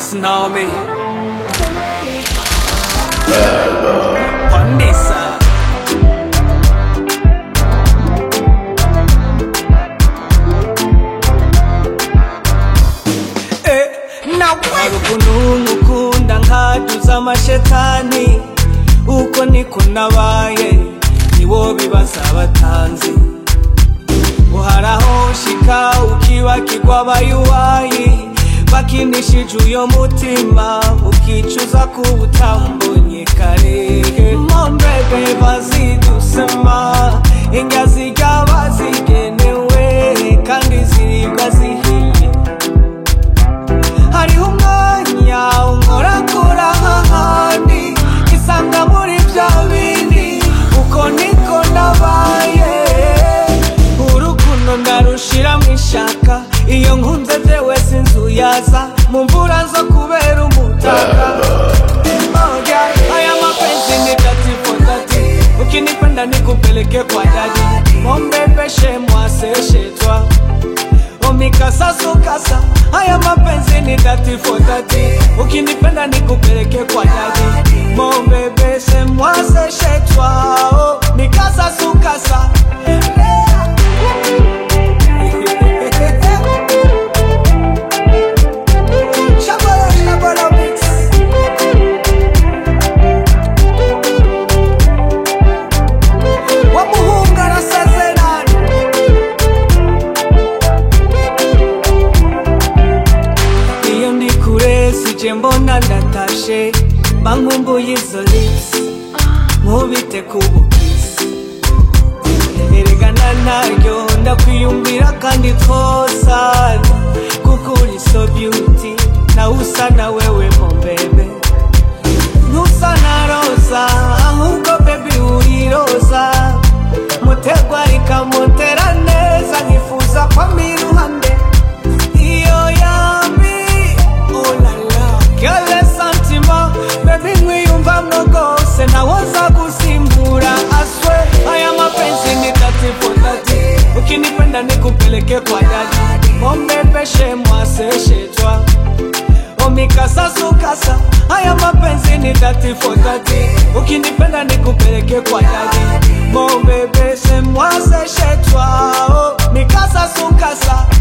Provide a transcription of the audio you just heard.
Listen now me on this side. Ukuntu nkaduza amashetani uko niko nabaye niwo bibaza abatanzi uharaho shika ukibakirwa abayuwayi bakinishije uyo mutima ukicuza kubutambonye kare mombebe bazidusema indya zirya bazigenewe kandi ziribwa zihiye hariho umwanya unkorakora nk'ahandi isanga muri bya bindi uko niko nabaye urukundo ndarushira mwishaka iyo nkunze jewe sinzuyaza mu mvura zo kubera umutaka haya mapenzi ni dati for dati ukinipenda nikupeleke kwa jadi mombebe chez moi c'est chez toi omikasa sukasa haya mapenzi ni dati for dati ukinipenda nikupeleke kwa jadi mon bébé c'est moi c'est chez toi oh mikasa sukasa mbona ndatashe bankumbuye izo lips nkubite kubukisi eregana naryo ndakwiyumvira kandi twosana kuko uri so beauty na usa na wewe mombebe ntusa na roza ahubwo baby uri roza mutegwa rikamutera neza nkifuza kwama iruhande iyo yambi Kele sentiment, baby mwiyumva mnogose nawoza kusimbura aswe haya mapenzi ni dati for dati ukinipenda nikupeleke kwa jadi mon bébé chez moi c'est chez toi omikasa sukasa haya mapenzi ni dati for dati ukinipenda nikupeleke kwa jadi mon bébé c'est moi c'est chez toi oh mikasa sukasa